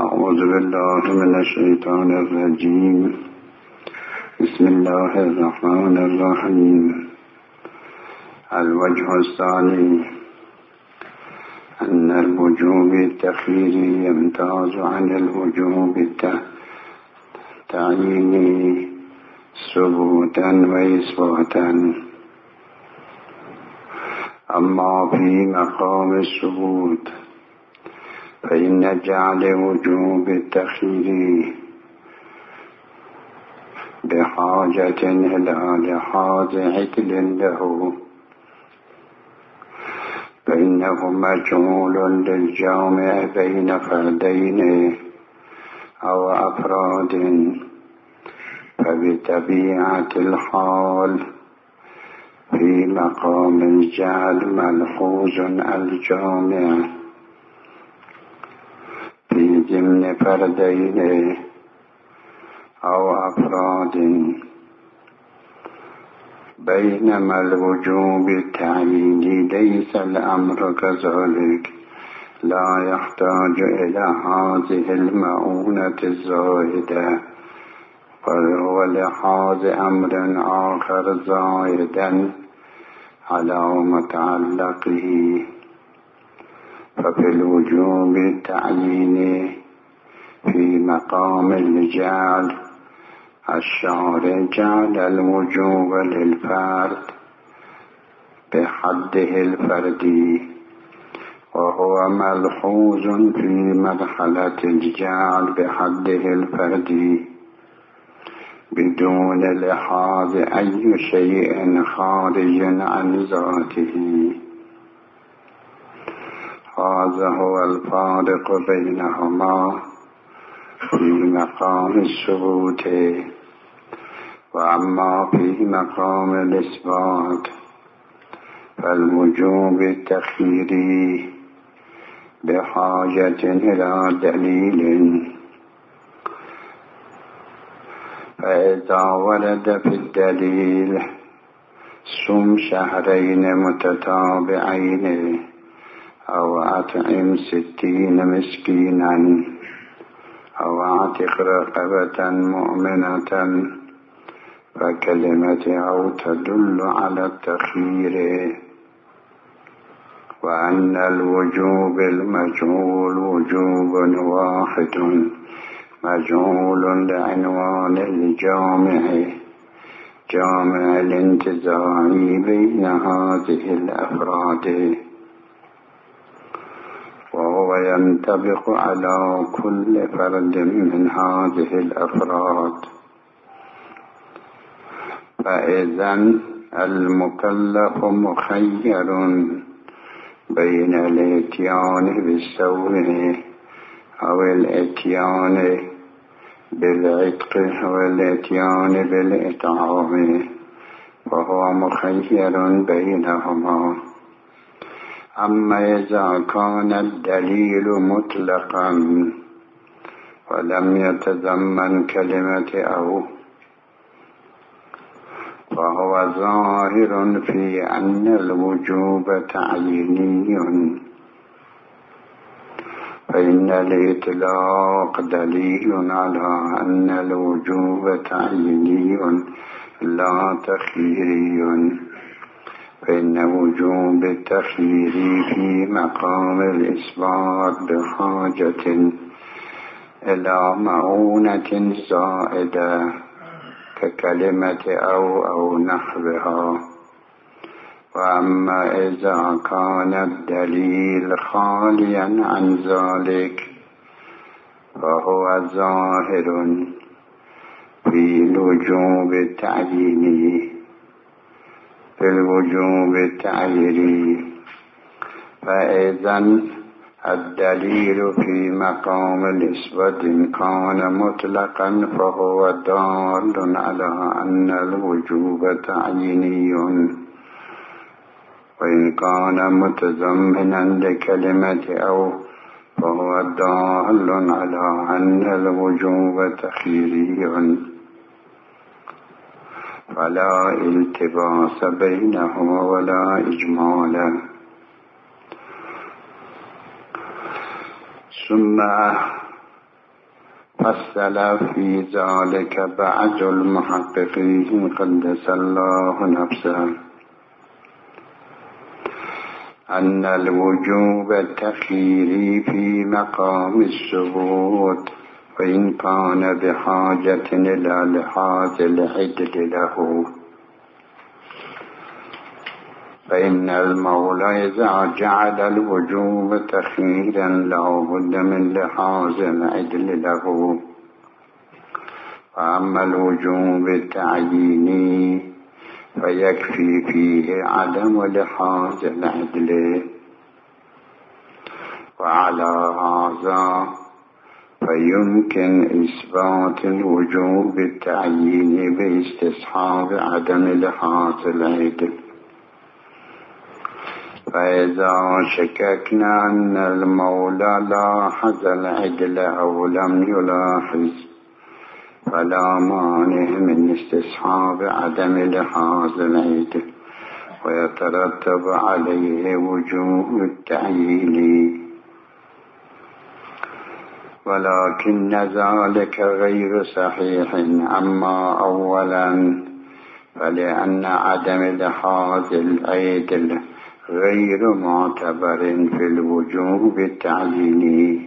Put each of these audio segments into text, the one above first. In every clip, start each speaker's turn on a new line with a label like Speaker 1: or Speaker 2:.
Speaker 1: أعوذ بالله من الشيطان الرجيم. بسم الله الرحمن الرحيم. الوجه الثاني أن الوجوب التخييري يمتاز عن الوجوب التعييني ثبوتا وإثباتا. أما في مقام الثبوت فإن جعل وجوب التخيير بحاجة إلى لحاظ عقل له، فإنه مجهول للجامع بين فردين أو أفراد، فبطبيعة الحال في مقام الجعل ملحوظ الجامع في ضمن فردين أو أفراد، بينما الوجوب التعييني ليس الأمر كذلك، لا يحتاج إلى هذه المؤونة الزائدة، بل هو لحاظ أمر آخر زائدا على متعلقه. ففي الوجوب التعييني في مقام الجعل الشارع جعل الوجوب للفرد بحده الفردي، وهو ملحوظ في مرحلة الجعل بحده الفردي بدون لحاظ أي شيء خارج عن ذاته. هذا هو الفارق بينهما في مقام الثبوت. وأما في مقام الإثبات فالوجوب التخييري بحاجة إلى دليل، فإذا ورد في الدليل صم شهرين متتابعين أو أطعم 60 مسكينا أو أعتق رقبة مؤمنة، فكلمة أو تدل على التخيير. وأن الوجوب المجهول وجوب واحد مجهول لعنوان الجامع جامع الانتزاع بين هذه الأفراد، وهو ينطبق على كل فرد من هذه الأفراد. فإذن المكلف مخير بين الاتيان بالسوء أو الاتيان بالعتق والاتيان بالإطعام، وهو مخير بينهما. أما إذا كان الدليل مطلقا ولم يتضمن كلمة أو، فهو ظاهر في أن الوجوب تعييني، فإن الإطلاق دليل على أن الوجوب تعييني لا تخييري، فإن وجوب التخيير في مقام الإثبات بحاجة إلى مؤونة زائدة ككلمة أو نحوها. وأما إذا كان الدليل خاليا عن ذلك فهو ظاهر في الوجوب التعييني في الوجوب التعييني. فإذن الدليل في مقام الإثبات إن كان مطلقا فهو دال على أن الوجوب تعييني، وإن كان متضمنا لكلمة أو فهو دال على أن الوجوب تخييري، فلا التباس بينهما ولا إجمالا. ثم فصل في ذلك بعض المحققين قدس الله نفسه أن الوجوب التخييري في مقام الثبوت وإن كان بحاجة إلى لحاظ العدل له، فإن المولى إذا جعل الوجوب تخييرا لا بد من لحاظ العدل له. فأما الوجوب التعييني فيكفي فيه عدم لحاظ العدل، وعلى هذا فيمكن إثبات الوجوب التعييني باستصحاب عدم لحاظ العدل. فإذا شككنا أن المولى لاحظ العدل أو لم يلاحظ فلا مانع من استصحاب عدم لحاظ العدل، ويترتب عليه وجوب التعيين، ولكن ذلك غير صحيح. أما أولا فلأن عدم لحاظ العدل غير معتبر في الوجوب التعييني.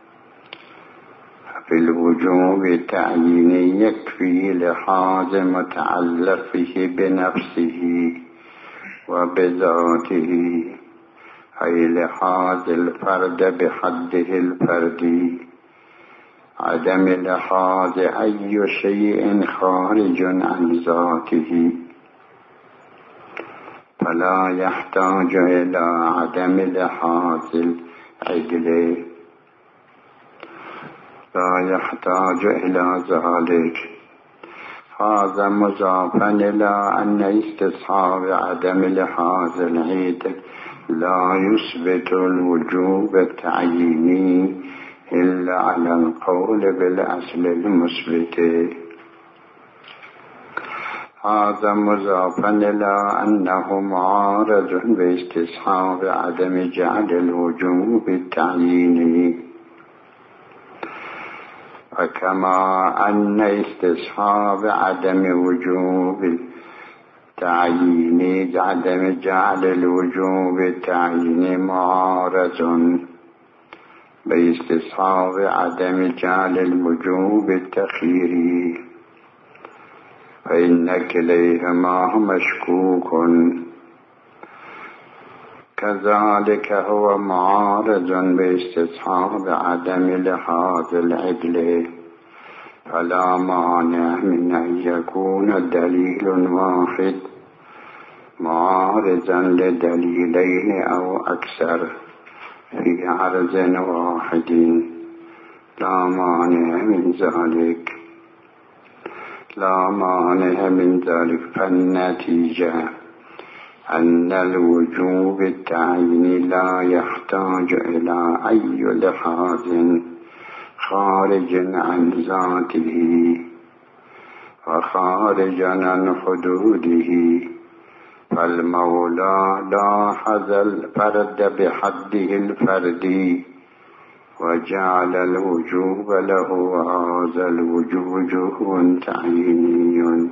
Speaker 1: في الوجوب التعييني يكفي لحاظ متعلقه بنفسه وبذاته، أي لحاظ الفرد بحده الفردي، عدم لحاظ أي شيء خارج عن ذاته، فلا يحتاج إلى عدم لحاظ العدل، لا يحتاج إلى ذلك. هذا مضافا إلى أن استصحاب عدم لحاظ العدل لا يثبت الوجوب التعييني إلا على القول بالأصل المثبت. هذا مضافا إلى أنه معارض باستصحاب عدم جعل الوجوب التعييني، وكما أن استصحاب عدم وجوب التعيين عدم جعل الوجوب التعييني معارض باستصحاب عدم جعل الوجوب التخييري، فإن كليهما مشكوك، كذلك هو معارض باستصحاب عدم لحاظ العدل، فلا مانع من أن يكون دليل واحد معارضا لدليلين أو أكثر في عرض واحد، لا مانع من ذلك، لا مانع من ذلك. فالنتيجة أن الوجوب التعييني لا يحتاج إلى أي لحاظ خارج عن ذاته وخارج عن حدوده، فالمولى لاحظ الفرد بحده الفردي وجعل الوجوب له، وهذا الوجوب تعييني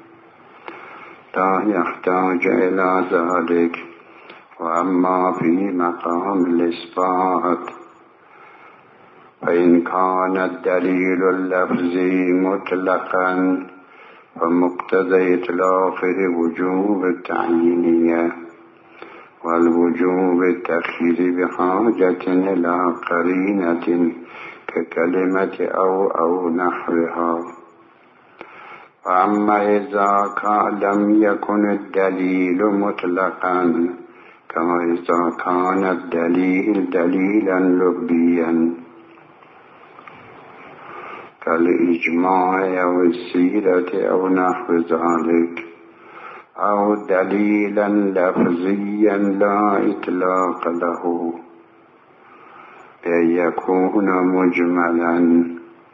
Speaker 1: لا يحتاج إلى ذلك. وأما في مقام الإثبات فإن كان الدليل اللفظي مطلقا فمقتضى إطلاقه وجوب التعيينية، والوجوب التخيير بحاجة إلى قرينة ككلمة أو نحوها. وأما إذا لم يكن الدليل مطلقا، كما إذا كان الدليل دليلا لغويا كالإجماع أو السيرة أو نحو ذلك، أو دليلا لفظيا لا إطلاق له بأن يكون مجملا،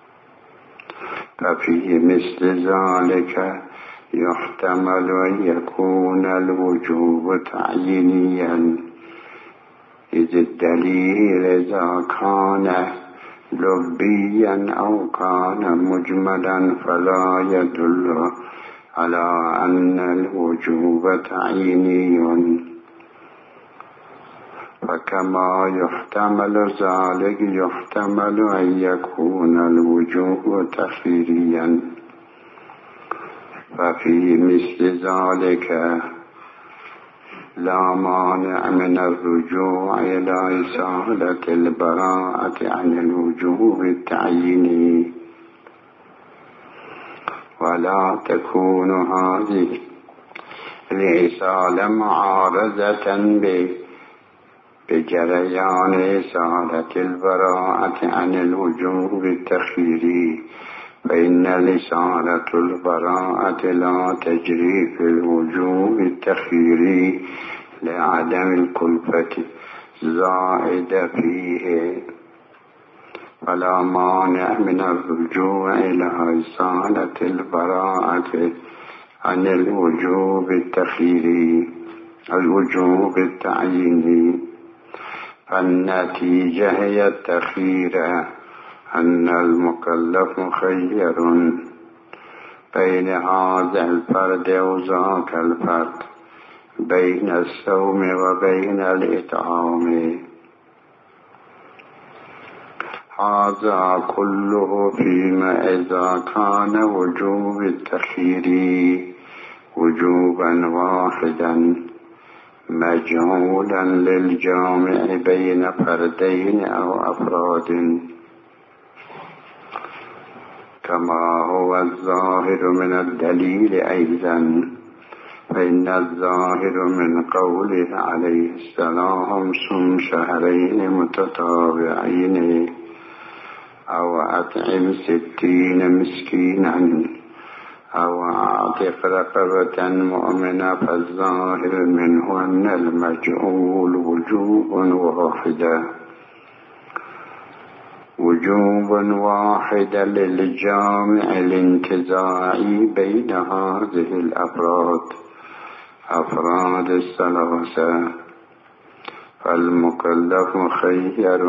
Speaker 1: ففي مثل ذلك يحتمل أن يكون الوجوب تعيينيا، إذ الدليل إذا كان لبيا أو كان مجملا فلا يدل على أن الوجوب تعييني. فكما يحتمل ذلك يحتمل أن يكون الوجوب تخييريا. ففي مثل ذلك لا مانع من الرجوع إلى إزالة البراءة عن الوجوب التعييني، ولا تكون هذه الإزالة معارضة بجريان إزالة البراءة عن الوجوب التخييري، فإن إزالة البراءة لا تجري في الوجوب التخييري لعدم الكلفة الزائدة فيه، فلا مانع من الرجوع إلى إزالة البراءة عن الوجوب التخييري الوجوب التعييني. فالنتيجة هي التخيير، أن المكلف مخير بين هذا الفرد وذاك الفرد، بين الصوم وبين الإطعام. هذا كله فيما إذا كان وجوب التخيير وجوبا واحدا مجعولا للجامع بين فردين أو أفراد، كما هو الظاهر من الدليل أيضا. فإن الظاهر من قوله عليه السلام صم شهرين متتابعين أو أطعم 60 مسكينا أو أعتق رقبة مؤمنة، فالظاهر منه أن المجعول وجوب واحد للجامع الانتزاعي بين هذه الأفراد الثلاثة، فالمكلف مخير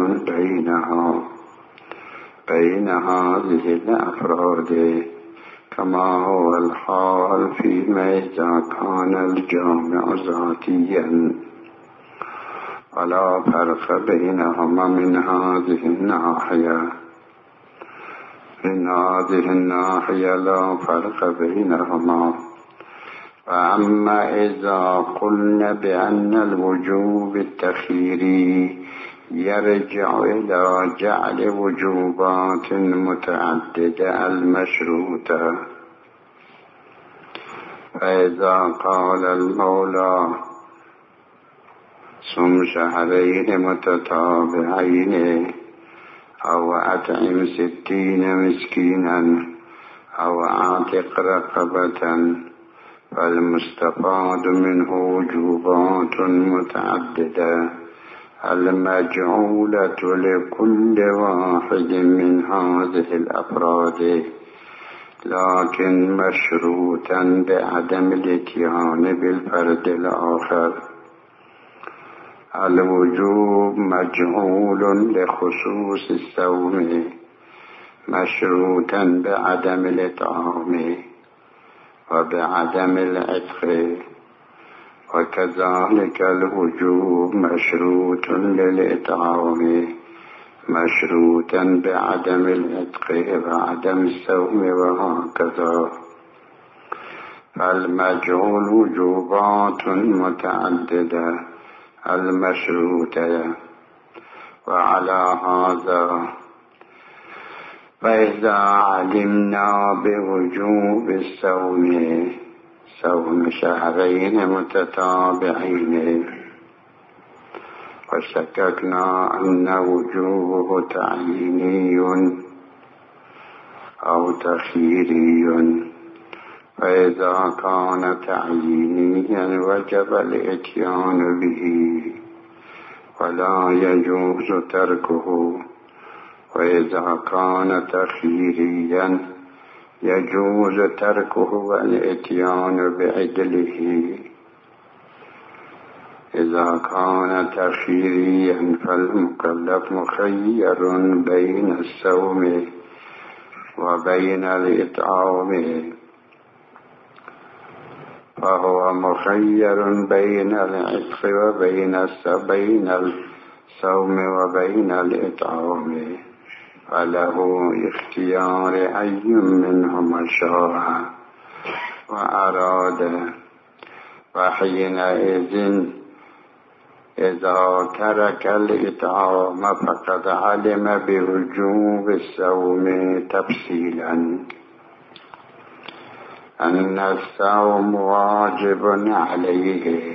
Speaker 1: بين هذه الأفراد، كما هو الحال فيما إذا كان الجامع ذاتيا، ولا فرق بينهما من هذه الناحية لا فرق بينهما. فأما إذا قلنا بأن الوجوب التخييري يرجع إلى جعل وجوبات متعددة المشروطة، فإذا قال المولى صم شهرين متتابعين أو أطعم 60 مسكينا أو أعتق رقبة، فالمستفاد منه وجوبات متعددة المجعولة لكل واحد من هذه الأفراد، لكن مشروطا بعدم الاتيان بالفرد الآخر. الوجوب مجعول لخصوص الصوم مشروطا بعدم الإطعام وبعدم العتق، وكذلك الوجوب مشروط للإطعام مشروطا بعدم العتق وعدم الصوم، وهكذا. فالمجعول وجوبات متعددة المشروطة. وعلى هذا فإذا علمنا بوجوب صوم شهرين متتابعين وشككنا أن وجوبه تعييني أو تخييري، فإذا كان تعيينيا وجب الإتيان به ولا يجوز تركه، وإذا كان تخييريا يجوز تركه والإتيان بعدله. إذا كان تخييريا فالمكلف مخير بين الصوم وبين الإطعام، فهو مخير بين العتق وبين الصوم وبين الإطعام، فله اختيار أي منهما شاء وأراد. وحينئذ إذا ترك الإطعام فقد علم بوجوب الصوم تفصيلا، أن الصوم واجب عليه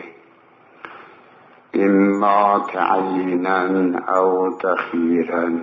Speaker 1: إما تعيينا أو تخييرا.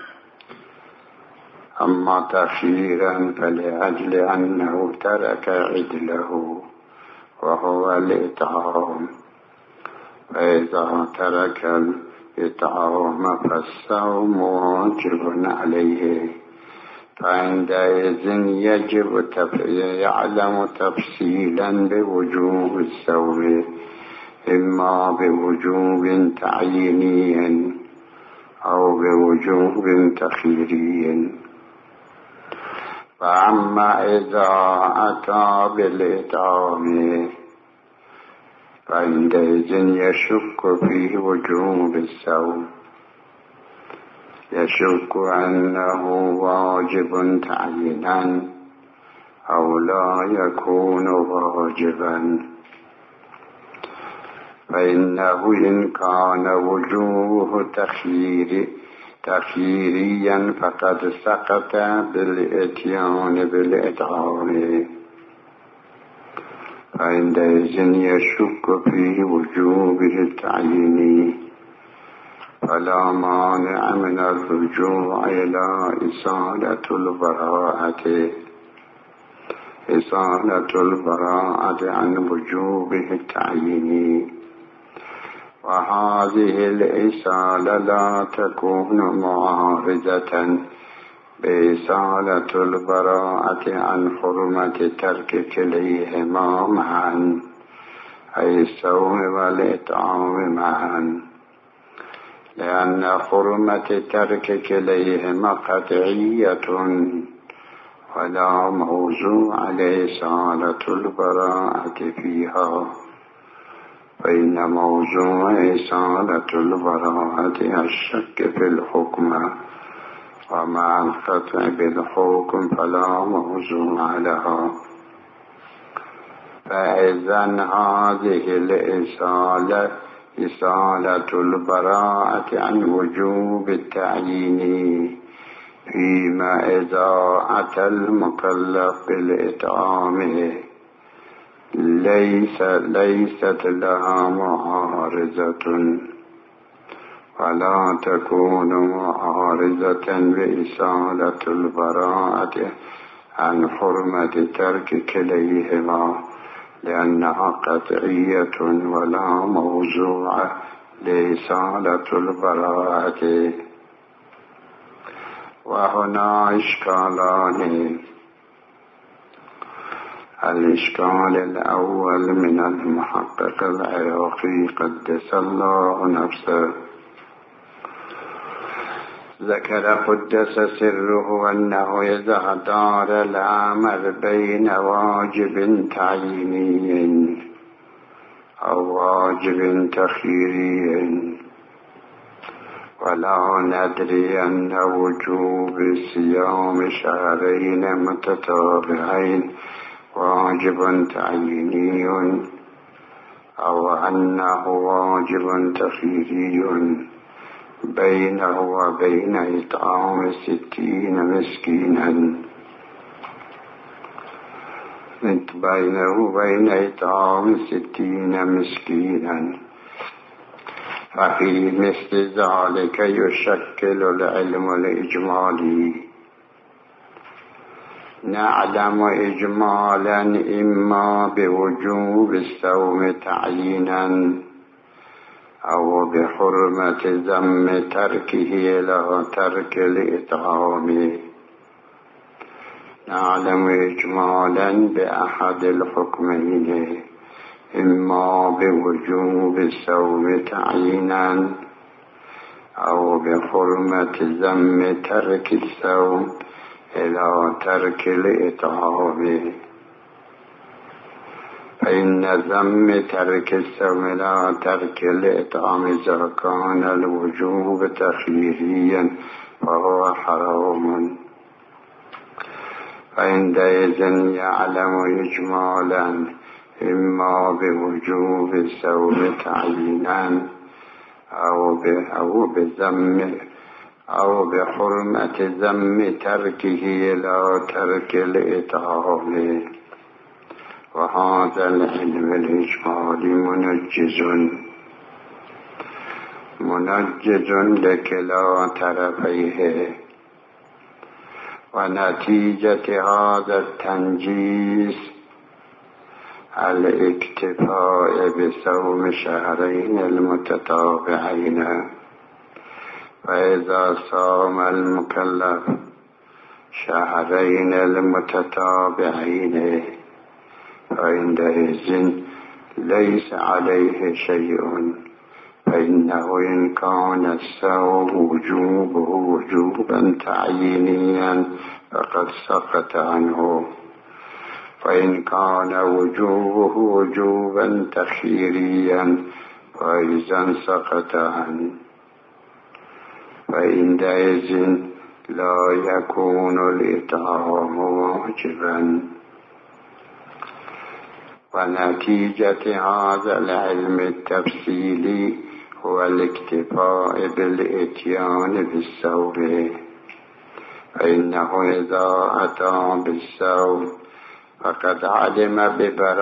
Speaker 1: أما تخييرا فلأجل أنه ترك عدله وهو الإطعام، فإذا ترك الإطعام فالصوم واجب عليه، فعندئذ يجب يعلم تفصيلا بوجوب الصوم، إما بوجوب تعييني أو بوجوب تخييري. فأما إذا أتى بالإطعام فعندئذ يشك في وجوب الصوم، يشك أنه واجب تعيينا أو لا يكون واجبا، فإنه إن كان وجوبه تخييريا فقد سقط بالإتيان بالإطعام، فعندئذ يشك في وجوبه التعييني، فلا مانع من الرجوع إلى إصالة البراءة عن وجوبه التعييني. وهذه الإصالة لا تكون معارضة بإصالة البراءة عن حرمة ترك كليهما معا، أي الصوم والإطعام معا، لأن حرمة ترك كليهما قطعية ولا موضوع لإصالة البراءة فيها، فإن موضوع إصالة البراءة الشك في الحكم، ومع القطع بالحكم فلا موضوع لها. فإذن هذه الإصالة إصالة البراءة عن وجوب التعيين فيما إذا أتى المكلف بالإطعام ليست لها معارضة، ولا تكون معارضة بإصالة البراءة عن حرمة ترك كليهما، لأنها قطعية ولا موضوع لإصالة البراءة. وهنا إشكالان: الإشكال الأول من المحقق العراقي قدس الله نفسه، ذكر قدس سره أنه إذا دار الأمر بين واجب تعييني أو واجب تخييري ولا ندري أن وجوب صيام شهرين متتابعين واجب تعييني أو أنه واجب تخييري بينه وبين إطعام 60 مسكينا، بينه وبين إطعام 60 مسكينا، ففي مثل ذلك يشكل العلم الإجمالي. نعلم إجمالا إما بوجوب الصوم تعيينا أو بحرمة ذم تركه لا ترك الإطعام. نعلم إجمالا بأحد الحكمين إما بوجوب الصوم تعيينا أو بحرمة ذم ترك الصوم إلى ترك الإطعام. فإن ذم ترك الصوم إلى ترك الإطعام إذا كان الوجوب تخييريا فهو حرام، فعندئذ يعلم إجمالا إما بوجوب الصوم تعيينا أو بحرمة ذم تركه إلى ترك الإطعام. وهذا العلم الإجمالي منجز لكلا طرفيه، ونتيجة هذا التنجيز الاكتفاء بصوم شهرين المتتابعين. فإذا صام المكلف شهرين المتتابعين فعندئذ ليس عليه شيء، فإنه إن كان الصوم وجوبه وجوبا تعيينيا فقد سقط عنه، فإن كان وجوبه وجوبا تخييريا فإذا سقط عنه، فعندئذ لا يكون الإطعام واجبا. ونتيجة هذا العلم التفصيلي هو الاكتفاء بالإتيان بالصوم، فإنه إذا أتى بالصوم فقد علم ببراءة